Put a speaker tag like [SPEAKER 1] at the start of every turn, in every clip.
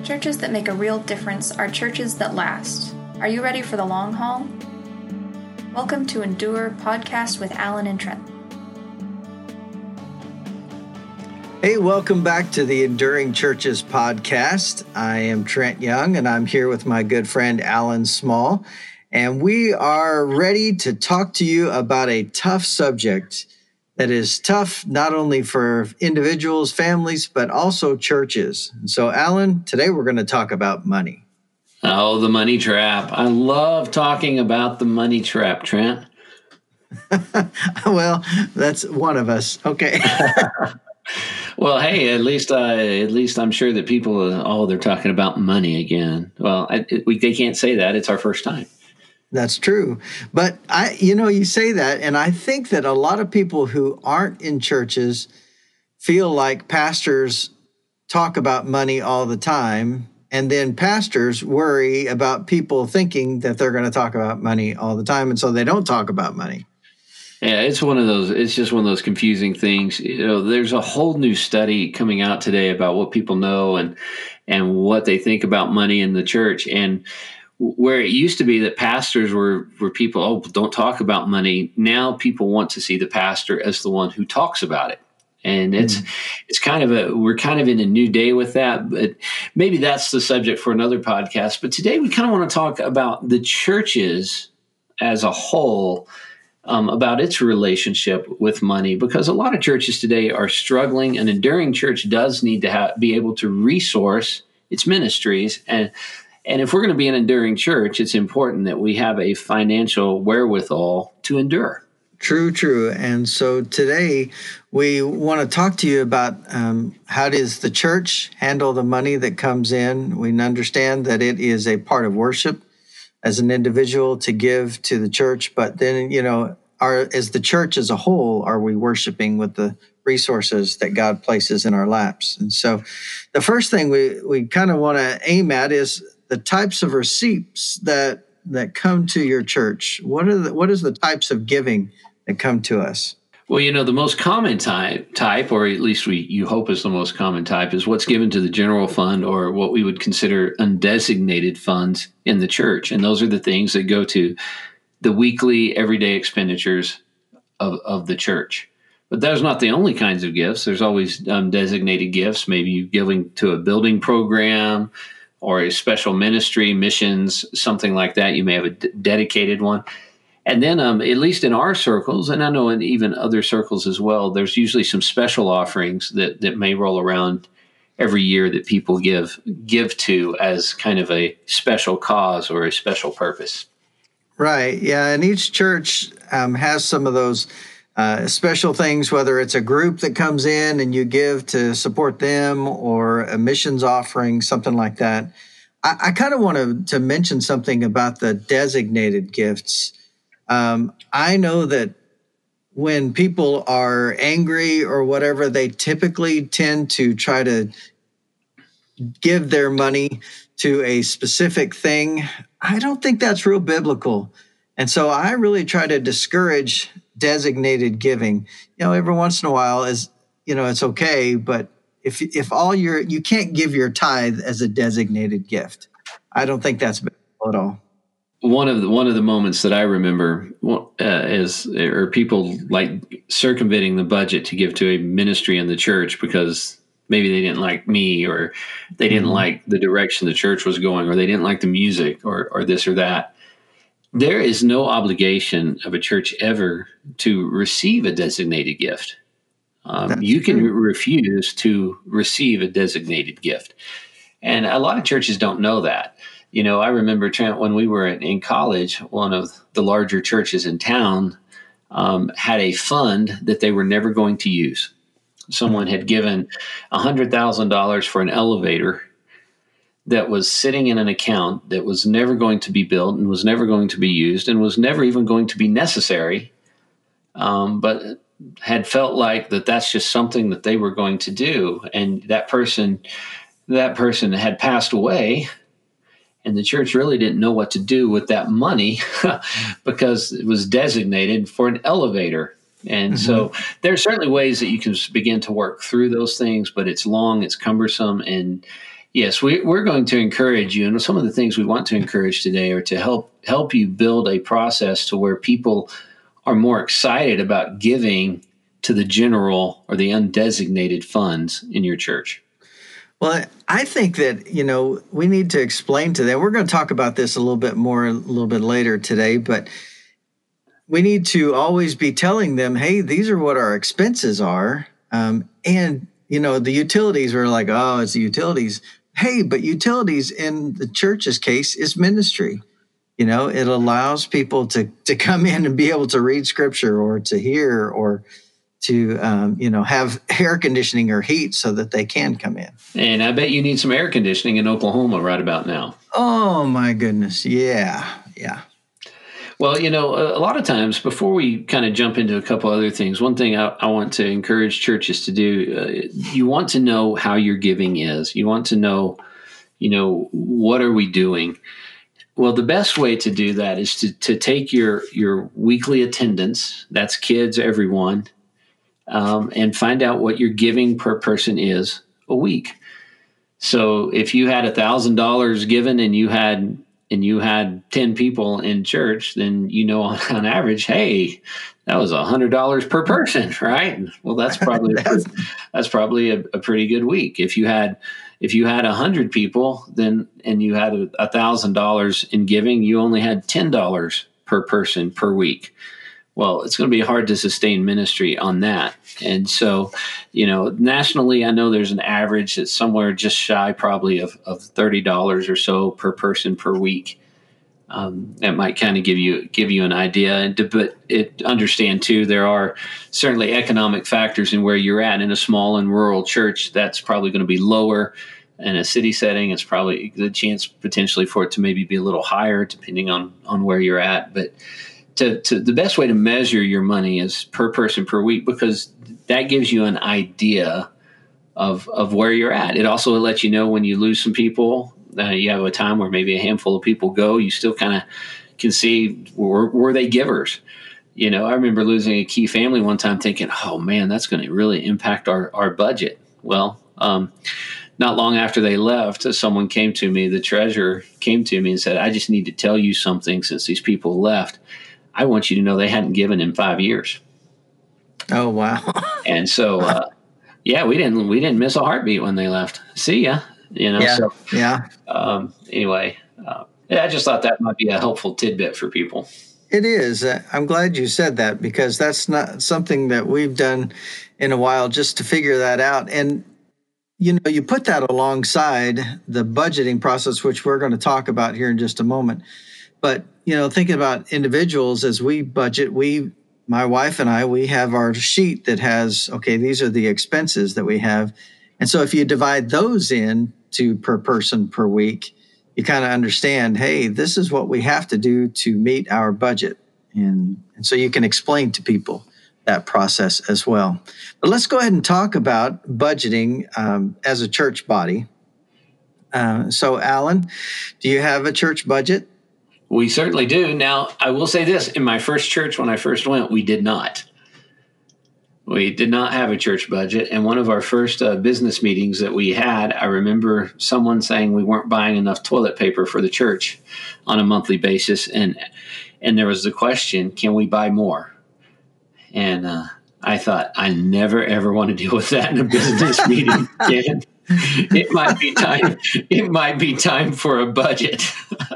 [SPEAKER 1] Churches that make a real difference are churches that last. Are you ready for the long haul? Welcome to Endure Podcast with Alan and Trent.
[SPEAKER 2] Hey, welcome back to the Enduring Churches podcast. I am Trent Young, and I'm here with my good friend Alan Small, and we are ready to talk to you about a tough subject that is tough not only for individuals, families, but also churches. And so, Alan, today we're going to talk about money.
[SPEAKER 3] Oh, the money trap. I love talking about the money trap, Trent.
[SPEAKER 2] Well, that's one of us. Okay.
[SPEAKER 3] Well, hey, at least I'm sure that people, they're talking about money again. Well, they can't say that. It's our first time.
[SPEAKER 2] That's true. But you say that, and I think that a lot of people who aren't in churches feel like pastors talk about money all the time, and then pastors worry about people thinking that they're going to talk about money all the time, and so they don't talk about money.
[SPEAKER 3] Yeah, it's just one of those confusing things. There's a whole new study coming out today about what people know and what they think about money in the church. And where it used to be that pastors were people, don't talk about money. Now people want to see the pastor as the one who talks about it. And it's we're kind of in a new day with that, but maybe that's the subject for another podcast. But today we kind of want to talk about the churches as a whole, about its relationship with money, because a lot of churches today are struggling. An enduring church does need to be able to resource its ministries. And if we're going to be an enduring church, it's important that we have a financial wherewithal to endure.
[SPEAKER 2] True. And so today we want to talk to you about how does the church handle the money that comes in. We understand that it is a part of worship as an individual to give to the church, but then, as the church as a whole, are we worshiping with the resources that God places in our laps? And so the first thing we kind of want to aim at is the types of receipts that come to your church. What is the types of giving that come to us?
[SPEAKER 3] Well, the most common type, or at least you hope is the most common type, is what's given to the general fund, or what we would consider undesignated funds in the church. And those are the things that go to the weekly, everyday expenditures of the church. But those are not the only kinds of gifts. There's always designated gifts, maybe you giving to a building program or a special ministry, missions, something like that. You may have a dedicated one. And then at least in our circles, and I know in even other circles as well, there's usually some special offerings that may roll around every year that people give to as kind of a special cause or a special purpose.
[SPEAKER 2] Right. Yeah. And each church has some of those special things, whether it's a group that comes in and you give to support them, or a missions offering, something like that. I kind of wanted to mention something about the designated gifts. I know that when people are angry or whatever, they typically tend to try to give their money to a specific thing. I don't think that's real biblical. And so I really try to discourage designated giving. Every once in a while it's okay, but if all you can't give your tithe as a designated gift. I don't think that's biblical at all.
[SPEAKER 3] One of the moments that I remember is people like circumventing the budget to give to a ministry in the church because maybe they didn't like me, or they didn't like the direction the church was going, or they didn't like the music, or this or that. There is no obligation of a church ever to receive a designated gift. You can refuse to receive a designated gift. And a lot of churches don't know that. I remember, Trent, when we were in college, one of the larger churches in town had a fund that they were never going to use. Someone had given $100,000 for an elevator that was sitting in an account that was never going to be built and was never going to be used and was never even going to be necessary, but had felt like that's just something that they were going to do. And that person had passed away, and the church really didn't know what to do with that money because it was designated for an elevator. And so there are certainly ways that you can begin to work through those things, but it's long, it's cumbersome, and Yes, we're going to encourage you, and some of the things we want to encourage today are to help you build a process to where people are more excited about giving to the general or the undesignated funds in your church.
[SPEAKER 2] Well, I think that, we need to explain to them. We're going to talk about this a little bit more a little bit later today, but we need to always be telling them, hey, these are what our expenses are. And, the utilities are like, oh, it's the utilities. Hey, but utilities in the church's case is ministry. It allows people to come in and be able to read scripture or to hear or to, have air conditioning or heat so that they can come in.
[SPEAKER 3] And I bet you need some air conditioning in Oklahoma right about now.
[SPEAKER 2] Oh, my goodness. Yeah. Yeah.
[SPEAKER 3] Well, a lot of times before we kind of jump into a couple other things, one thing I want to encourage churches to do, you want to know how your giving is. You want to know, what are we doing? Well, the best way to do that is to take your weekly attendance, that's kids, everyone, and find out what your giving per person is a week. So if you had $1,000 given and you had 10 people in church, then on average, hey, that was $100 per person, right? Well, that's probably that's probably a pretty good week. If you had 100 people, then and you had $1,000 in giving, you only had $10 per person per week. Well, it's going to be hard to sustain ministry on that. And so, nationally, I know there's an average that's somewhere just shy probably of $30 or so per person per week. That might kind of give you an idea. But understand, too, there are certainly economic factors in where you're at. In a small and rural church, that's probably going to be lower. In a city setting, it's probably the chance potentially for it to maybe be a little higher, depending on where you're at. But to the best way to measure your money is per person per week, because that gives you an idea of where you're at. It also lets you know when you lose some people, you have a time where maybe a handful of people go, you still kind of can see were they givers. I remember losing a key family one time thinking, oh man, that's going to really impact our budget. Well, not long after they left, someone came to me, the treasurer came to me and said, I just need to tell you something since these people left. I want you to know they hadn't given in 5 years.
[SPEAKER 2] Oh, wow.
[SPEAKER 3] And so, we didn't miss a heartbeat when they left. See ya. Anyway, I just thought that might be a helpful tidbit for people.
[SPEAKER 2] It is. I'm glad you said that, because that's not something that we've done in a while, just to figure that out. And, you put that alongside the budgeting process, which we're going to talk about here in just a moment. But, thinking about individuals as we budget, my wife and I, we have our sheet that has, okay, these are the expenses that we have. And so if you divide those in to per person per week, you kind of understand, hey, this is what we have to do to meet our budget. And so you can explain to people that process as well. But let's go ahead and talk about budgeting as a church body. So, Alan, do you have a church budget?
[SPEAKER 3] We certainly do. Now, I will say this. In my first church, when I first went, we did not. We did not have a church budget. And one of our first business meetings that we had, I remember someone saying we weren't buying enough toilet paper for the church on a monthly basis. And there was the question, can we buy more? And I thought, I never, ever want to deal with that in a business meeting again. It might be time for a budget.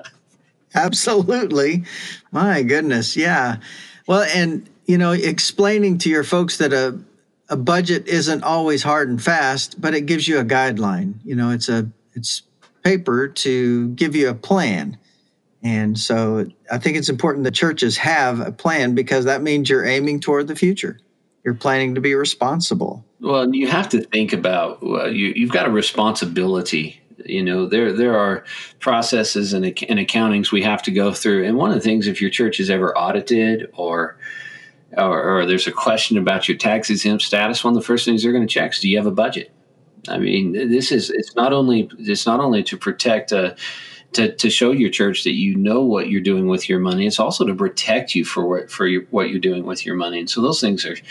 [SPEAKER 2] Absolutely. My goodness. Yeah. Well, and, explaining to your folks that a budget isn't always hard and fast, but it gives you a guideline. It's paper to give you a plan. And so I think it's important that churches have a plan, because that means you're aiming toward the future. You're planning to be responsible.
[SPEAKER 3] Well, you have to think about, you've got a responsibility. There are processes and accountings we have to go through. And one of the things, if your church is ever audited or there's a question about your tax exempt status, one of the first things they're going to check is, do you have a budget? I mean, it's not only to protect, to show your church that you know what you're doing with your money. It's also to protect you for what you're doing with your money. And so those things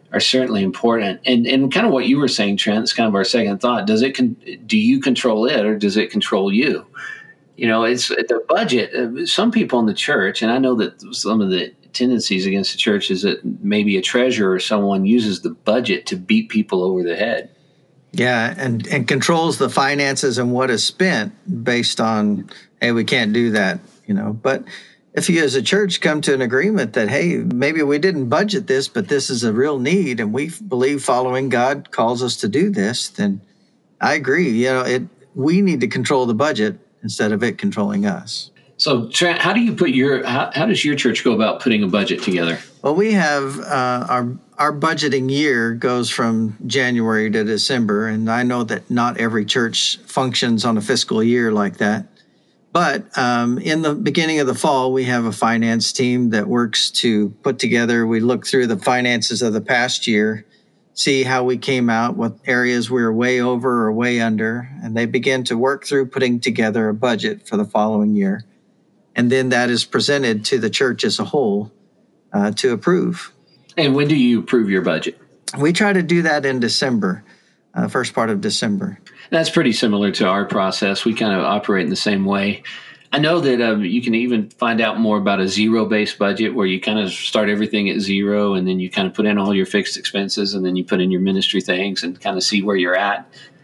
[SPEAKER 3] are certainly important. And kind of what you were saying, Trent, it's kind of our second thought. Do you control it, or does it control you? It's the budget. Some people in the church, and I know that some of the tendencies against the church is that maybe a treasurer or someone uses the budget to beat people over the head.
[SPEAKER 2] Yeah, and controls the finances and what is spent based on, hey, we can't do that, But if you as a church come to an agreement that, hey, maybe we didn't budget this, but this is a real need, and we believe following God calls us to do this, then I agree. We need to control the budget instead of it controlling us.
[SPEAKER 3] So, Trent, how do you how does your church go about putting a budget together?
[SPEAKER 2] Well, we have our budgeting year goes from January to December, and I know that not every church functions on a fiscal year like that. But in the beginning of the fall, we have a finance team that works to put together. We look through the finances of the past year, see how we came out, what areas we were way over or way under, and they begin to work through putting together a budget for the following year. And then that is presented to the church as a whole to approve.
[SPEAKER 3] And when do you approve your budget?
[SPEAKER 2] We try to do that in December, first part of December.
[SPEAKER 3] That's pretty similar to our process. We kind of operate in the same way. I know that you can even find out more about a zero-based budget where you kind of start everything at zero, and then you kind of put in all your fixed expenses, and then you put in your ministry things and kind of see where you're at.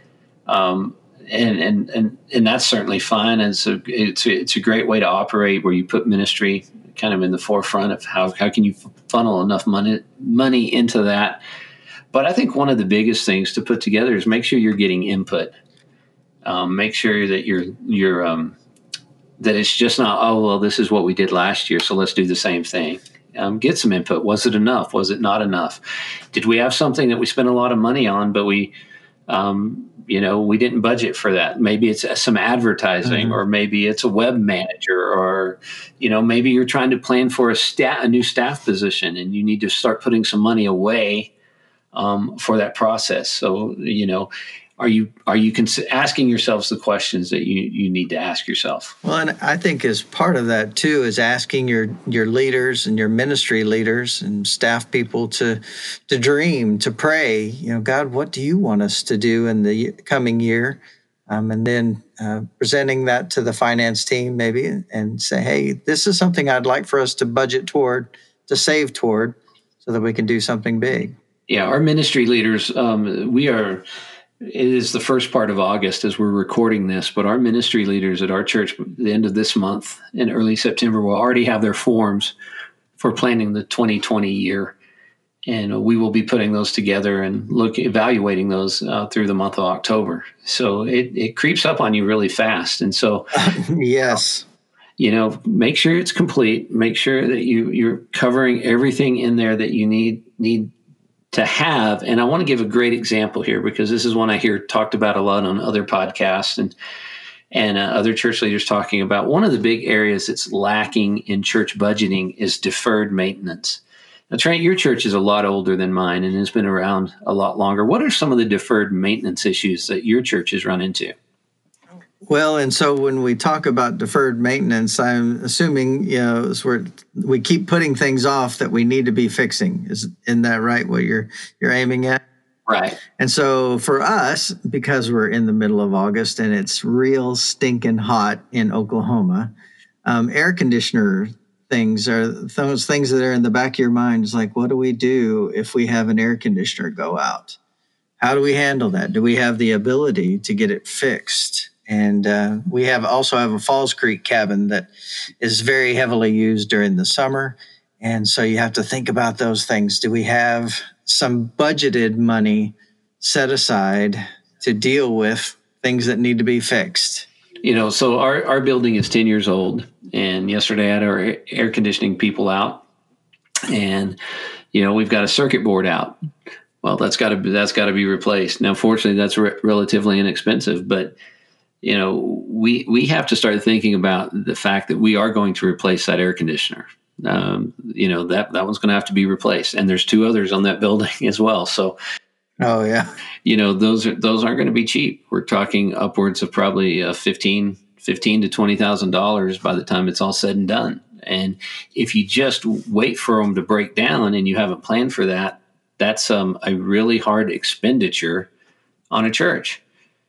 [SPEAKER 3] And that's certainly fine. And so it's a great way to operate where you put ministry kind of in the forefront of how can you funnel enough money into that. But I think one of the biggest things to put together is make sure you're getting input. Make sure that you're that it's just not, oh, well, this is what we did last year, so let's do the same thing. Get some input. Was it enough? Was it not enough? Did we have something that we spent a lot of money on, but we didn't budget for that? Maybe it's some advertising, or maybe it's a web manager, or, maybe you're trying to plan for a new staff position and you need to start putting some money away for that process. So, are you asking yourselves the questions that you need to ask yourself?
[SPEAKER 2] Well, and I think as part of that too is asking your leaders and your ministry leaders and staff people to dream, to pray. God, what do you want us to do in the coming year? And then presenting that to the finance team maybe and say, hey, this is something I'd like for us to budget toward, to save toward, so that we can do something big.
[SPEAKER 3] Yeah, our ministry leaders, it is the first part of August as we're recording this, but our ministry leaders at our church at the end of this month in early September will already have their forms for planning the 2020 year. And we will be putting those together and evaluating those through the month of October. So it creeps up on you really fast. And so,
[SPEAKER 2] yes,
[SPEAKER 3] make sure it's complete. Make sure that you're covering everything in there that you need to have. And I want to give a great example here, because this is one I hear talked about a lot on other podcasts and other church leaders talking about. One of the big areas that's lacking in church budgeting is deferred maintenance. Now, Trent, your church is a lot older than mine and has been around a lot longer. What are some of the deferred maintenance issues that your church has run into?
[SPEAKER 2] Well, and so when we talk about deferred maintenance, I'm assuming, it's where we keep putting things off that we need to be fixing. Isn't that right, what you're aiming at?
[SPEAKER 3] Right.
[SPEAKER 2] And so for us, because we're in the middle of August and it's real stinking hot in Oklahoma, air conditioner things are those things that are in the back of your mind. It's like, what do we do if we have an air conditioner go out? How do we handle that? Do we have the ability to get it fixed? And we also have a Falls Creek cabin that is very heavily used during the summer. And so you have to think about those things. Do we have some budgeted money set aside to deal with things that need to be fixed?
[SPEAKER 3] So our building is 10 years old. And yesterday I had our air conditioning people out. And, we've got a circuit board out. Well, that's got to be replaced. Now, fortunately, that's relatively inexpensive. But we have to start thinking about the fact that we are going to replace that air conditioner. That one's going to have to be replaced, and there's two others on that building as well. So,
[SPEAKER 2] oh yeah,
[SPEAKER 3] those aren't going to be cheap. We're talking upwards of probably $15,000 to $20,000 by the time it's all said and done. And if you just wait for them to break down and you haven't planned for that, that's a really hard expenditure on a church.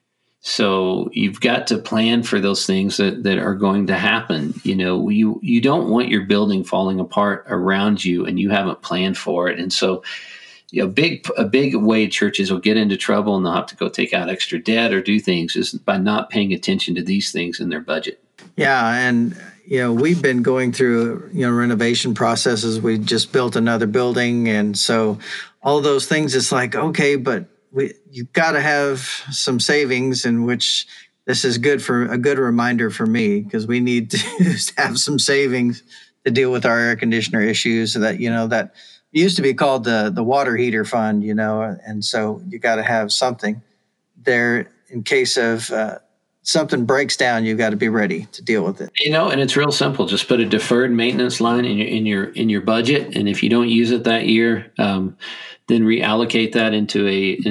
[SPEAKER 3] So you've got to plan for those things that are going to happen. You don't want your building falling apart around you and you haven't planned for it. And so a big way churches will get into trouble and they'll have to go take out extra debt or do things is by not paying attention to these things in their budget.
[SPEAKER 2] Yeah, and we've been going through renovation processes. We just built another building, and so all those things. It's like, okay, but you've got to have some savings, in which this is a good reminder for me, because we need to have some savings to deal with our air conditioner issues. So that that used to be called the water heater fund, and so you got to have something there in case of something breaks down. You've got to be ready to deal with it.
[SPEAKER 3] And it's real simple. Just put a deferred maintenance line in your budget, and if you don't use it that year, then reallocate that into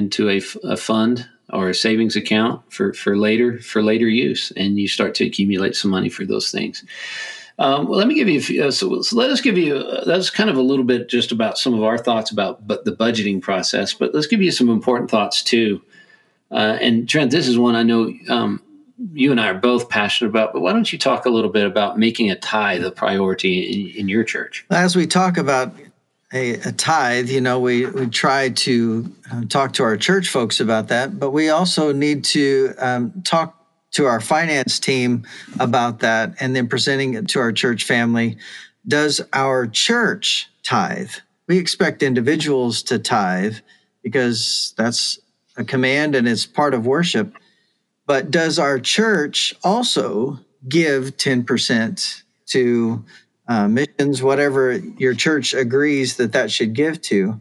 [SPEAKER 3] a fund or a savings account for later use, and you start to accumulate some money for those things. Let me give you a few. So let us give you. That's kind of a little bit just about some of our thoughts about the budgeting process. But let's give you some important thoughts too. And Trent, this is one I know you and I are both passionate about. But why don't you talk a little bit about making a tithe a priority in your church?
[SPEAKER 2] As we talk about a tithe, we try to talk to our church folks about that, but we also need to talk to our finance team about that, and then presenting it to our church family. Does our church tithe? We expect individuals to tithe because that's a command and it's part of worship. But does our church also give 10% to missions, whatever your church agrees that should give to?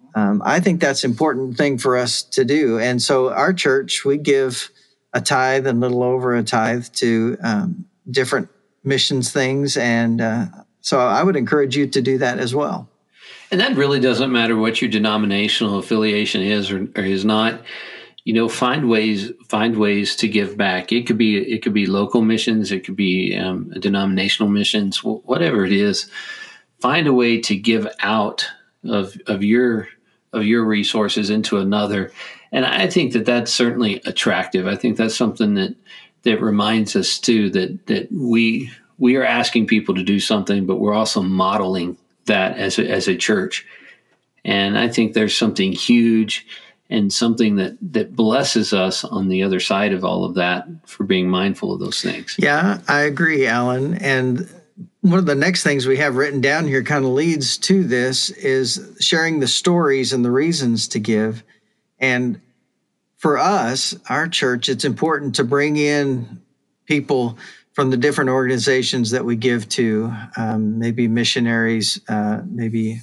[SPEAKER 2] I think that's an important thing for us to do. And so our church, we give a tithe and a little over a tithe to different missions things. And so I would encourage you to do that as well.
[SPEAKER 3] And that really doesn't matter what your denominational affiliation is or is not. Find ways to give back. It could be local missions. It could be denominational missions, whatever it is. Find a way to give out of your resources into another. And I think that's certainly attractive. I think that's something that reminds us too that we are asking people to do something, but we're also modeling that as a church. And I think there's something huge and something that blesses us on the other side of all of that for being mindful of those things.
[SPEAKER 2] Yeah, I agree, Alan. And one of the next things we have written down here kind of leads to this is sharing the stories and the reasons to give. And for us, our church, it's important to bring in people from the different organizations that we give to, maybe missionaries, maybe,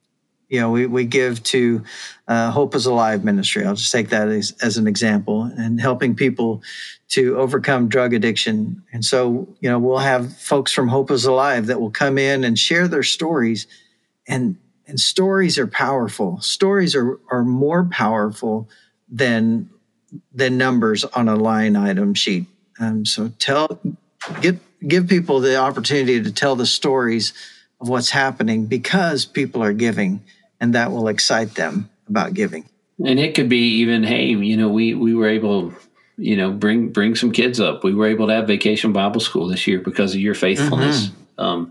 [SPEAKER 2] we give to Hope is Alive ministry. I'll just take that as an example, and helping people to overcome drug addiction. And so, we'll have folks from Hope is Alive that will come in and share their stories. And stories are powerful. Stories are more powerful than numbers on a line item sheet. So give people the opportunity to tell the stories of what's happening because people are giving, and that will excite them about giving.
[SPEAKER 3] And it could be even, hey, we were able, bring some kids up. We were able to have Vacation Bible School this year because of your faithfulness. Mm-hmm.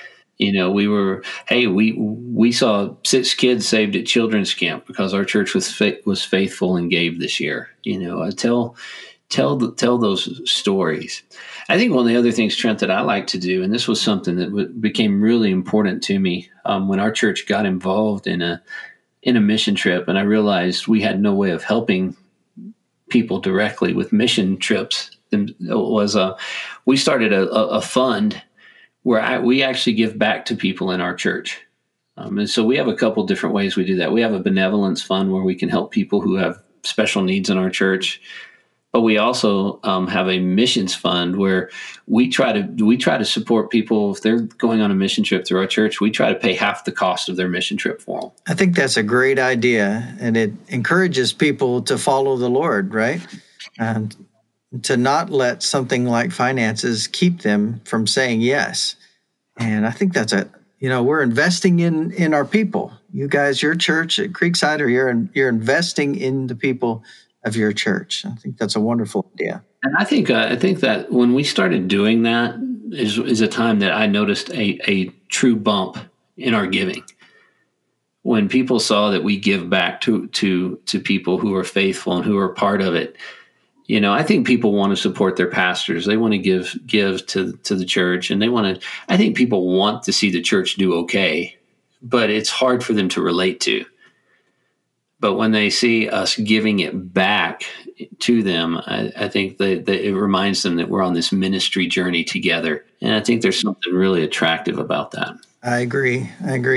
[SPEAKER 3] We saw 6 kids saved at children's camp because our church was faithful and gave this year. Tell those stories. I think one of the other things, Trent, that I like to do, and this was something that became really important to me when our church got involved in a mission trip, and I realized we had no way of helping people directly with mission trips. We started a fund where we actually give back to people in our church. And so we have a couple different ways we do that. We have a benevolence fund where we can help people who have special needs in our church. But we also have a missions fund where we try to support people if they're going on a mission trip through our church. We try to pay half the cost of their mission trip for them.
[SPEAKER 2] I think that's a great idea, and it encourages people to follow the Lord, right? And to not let something like finances keep them from saying yes. And I think that's we're investing in our people. you guys, your church at Creekside, or you're investing in the people of your church. I think that's a wonderful idea.
[SPEAKER 3] And I think that when we started doing that is a time that I noticed a true bump in our giving. When people saw that we give back to people who are faithful and who are part of it, I think people want to support their pastors. They want to give to the church, and I think people want to see the church do okay, but it's hard for them to relate to. But when they see us giving it back to them, I think that it reminds them that we're on this ministry journey together. And I think there's something really attractive about that.
[SPEAKER 2] I agree.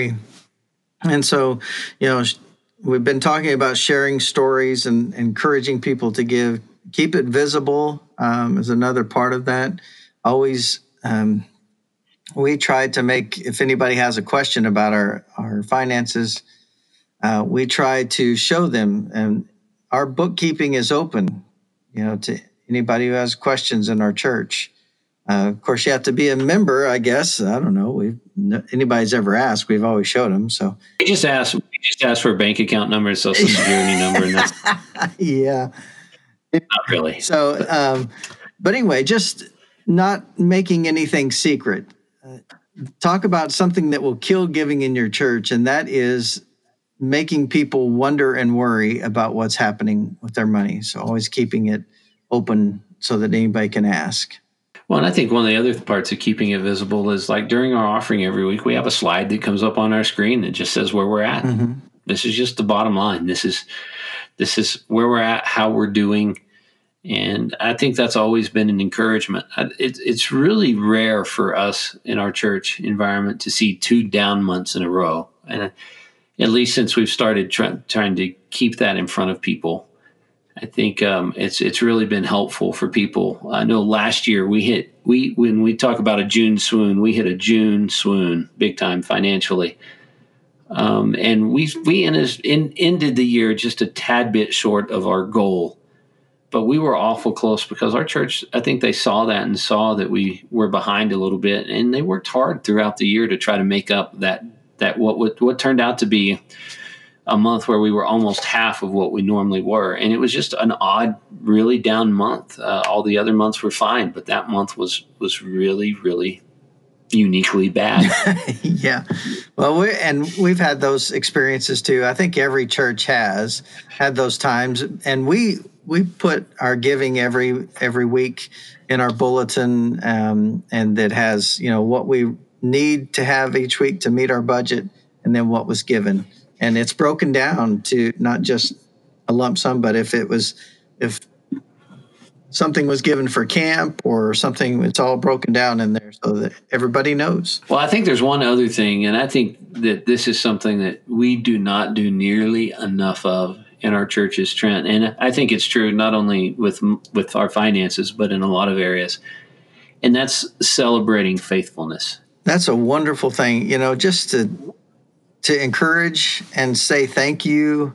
[SPEAKER 2] And so, we've been talking about sharing stories and encouraging people to give. Keep it visible is another part of that. Always, we try to make, if anybody has a question about our finances, we try to show them. And our bookkeeping is open, to anybody who has questions in our church. Of course, you have to be a member, I guess. I don't know. Anybody's ever asked, we've always showed them. So
[SPEAKER 3] we just ask for a bank account number, social security number, and that's
[SPEAKER 2] yeah.
[SPEAKER 3] Not really.
[SPEAKER 2] So, but anyway, just not making anything secret. Talk about something that will kill giving in your church, and that is making people wonder and worry about what's happening with their money. So always keeping it open so that anybody can ask.
[SPEAKER 3] Well, and I think one of the other parts of keeping it visible is like during our offering every week, we have a slide that comes up on our screen that just says where we're at. Mm-hmm. This is just the bottom line. This is where we're at, how we're doing. And I think that's always been an encouragement. It's really rare for us in our church environment to see 2 down months in a row. And at least since we've started trying to keep that in front of people, I think it's really been helpful for people. I know last year when we talk about a June swoon, we hit a June swoon big time financially. And we ended the year just a tad bit short of our goal, but we were awful close because our church, I think they saw that and saw that we were behind a little bit, and they worked hard throughout the year to try to make up that what turned out to be a month where we were almost half of what we normally were. And it was just an odd, really down month. All the other months were fine, but that month was really, really uniquely bad.
[SPEAKER 2] Yeah. Well, we've had those experiences too. I think every church has had those times, and we put our giving every week in our bulletin, and that has, what we need to have each week to meet our budget, and then what was given. And it's broken down to not just a lump sum, but if something was given for camp or something, it's all broken down in there so that everybody knows.
[SPEAKER 3] Well, I think there's one other thing, and I think that this is something that we do not do nearly enough of in our churches, Trent. And I think it's true not only with our finances, but in a lot of areas. And that's celebrating faithfulness.
[SPEAKER 2] That's a wonderful thing, just to encourage and say thank you.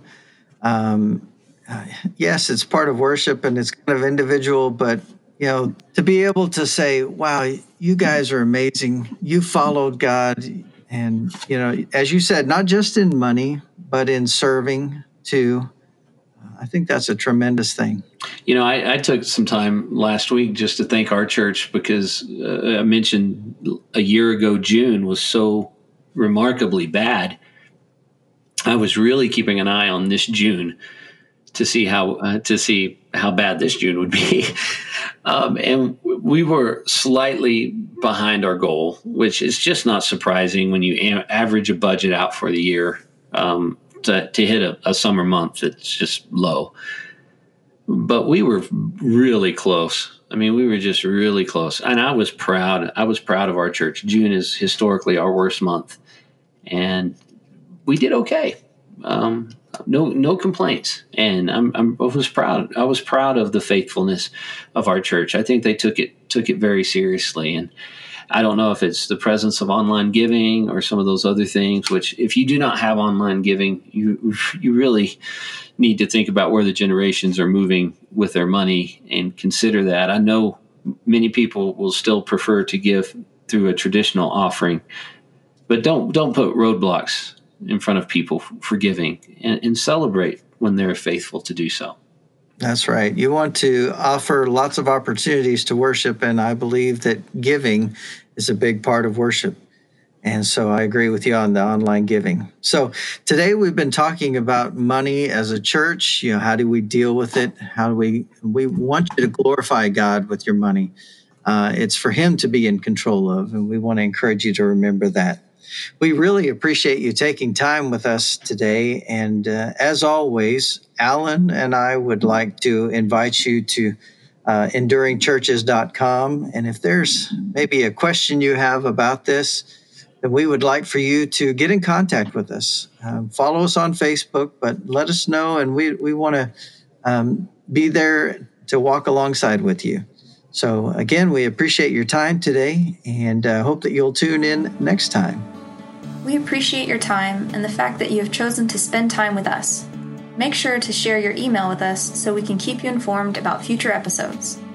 [SPEAKER 2] Yes, it's part of worship and it's kind of individual, but to be able to say, wow, you guys are amazing. You followed God. And, as you said, not just in money, but in serving too. I think that's a tremendous thing.
[SPEAKER 3] I took some time last week just to thank our church because I mentioned a year ago, June was so remarkably bad. I was really keeping an eye on this June to see how bad this June would be. And we were slightly behind our goal, which is just not surprising when you average a budget out for the year to hit a summer month that's just low. But we were really close. I mean, we were just really close. And I was proud. I was proud of our church. June is historically our worst month. And we did okay. No complaints. And I was proud. I was proud of the faithfulness of our church. I think they took it very seriously. And I don't know if it's the presence of online giving or some of those other things, which if you do not have online giving, you really need to think about where the generations are moving with their money and consider that. I know many people will still prefer to give through a traditional offering, but don't put roadblocks in front of people for giving, and celebrate when they're faithful to do so.
[SPEAKER 2] That's right. You want to offer lots of opportunities to worship, and I believe that giving is a big part of worship. And so I agree with you on the online giving. So today we've been talking about money as a church. How do we deal with it? How do we want you to glorify God with your money. It's for Him to be in control of, and we want to encourage you to remember that. We really appreciate you taking time with us today. And as always, Alan and I would like to invite you to enduringchurches.com. And if there's maybe a question you have about this, then we would like for you to get in contact with us. Follow us on Facebook, but let us know, and we want to be there to walk alongside with you. So again, we appreciate your time today, and hope that you'll tune in next time.
[SPEAKER 1] We appreciate your time and the fact that you have chosen to spend time with us. Make sure to share your email with us so we can keep you informed about future episodes.